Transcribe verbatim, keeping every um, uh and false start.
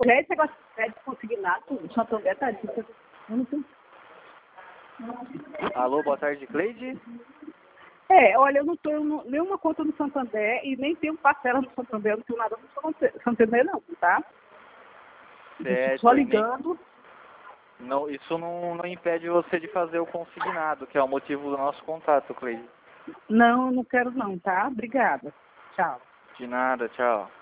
Mulher, esse negócio de crédito consignado, o Santander tá difícil. Eu não tenho. Alô, boa tarde, Cleide? É, olha, eu não tenho nenhuma conta no Santander e nem tenho parcela no Santander, eu não tenho nada no Santander não, tá? Certo, Só e nem- ligando. Não, isso não, não impede você de fazer o consignado, que é o motivo do nosso contato, Cleide. Não, não quero não, tá? Obrigada. Tchau. De nada, tchau.